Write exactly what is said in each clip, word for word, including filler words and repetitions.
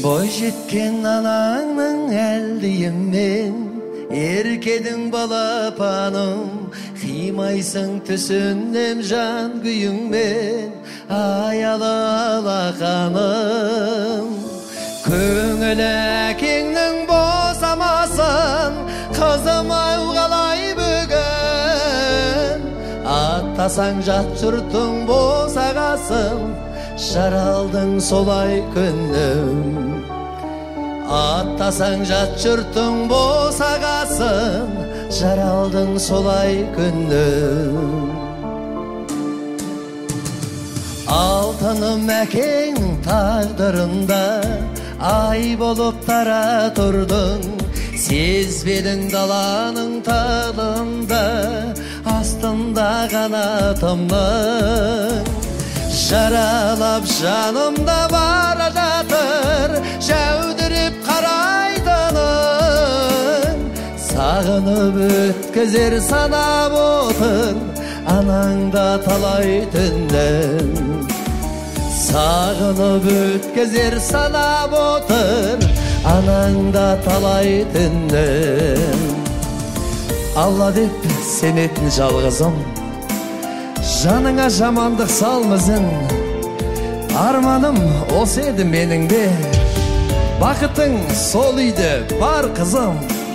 Бойжеткен анаңның әлдейіммен, еркедің балапаным, қимайсың түсіннем жан күйіңмен, аялы алақаным. Көңіл әкеңнің босамасын, қызым ауғалай бүгін. Аттасаң жат жұртың босағасын, жаралдың солай күнім. Аттасаң жат жұртың босағасын, жаралдың солай күнім. Алтыным әкеңнің тағдырында, ай болып тара тұрдың. Сезбедің даланың талында, астында қанатымның. Жаралап жанымда бара жатыр, жәудіріп қарайтының. Сағынып өткізер санап отын, анаңда талай түннің. Сағынып өткізер санап отыр, анаңда талай түннің. Алла деп сенетін жалғызым, жаныңа жамандық салмызын. Арманым осы еді менің де, бақытың сол үйде бар қызым.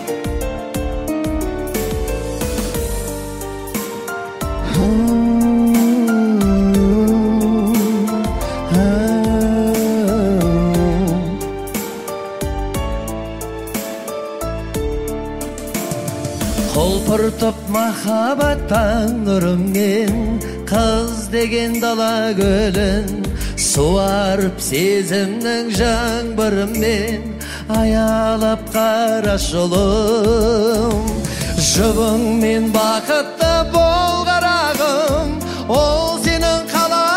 Құлпыртып махаббаттан нұрыммен, қыз деген дала гүлін, суарып сезімнің жаңбырымен, аялап қара жолым. Жұбыңмен бақытты бол қарағым, ол сенің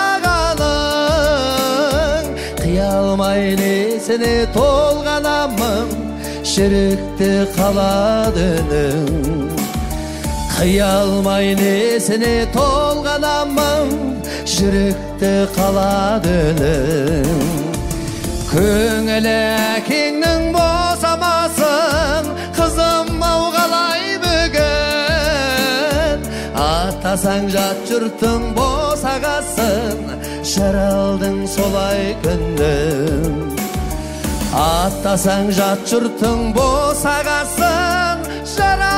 қалағаның. Қиялмай несіне толғанамын, жүректе қалады үнің. Қиялмай несіне толғанамын, жүректе қалады үнің. Көңіл әкеңнің босамасын, қызым ауғалай бүгін. Аттасаң жат жұртың босағасын, жаралдың солай күнім. Аттасаң жат жұртың босағасын, жаралдың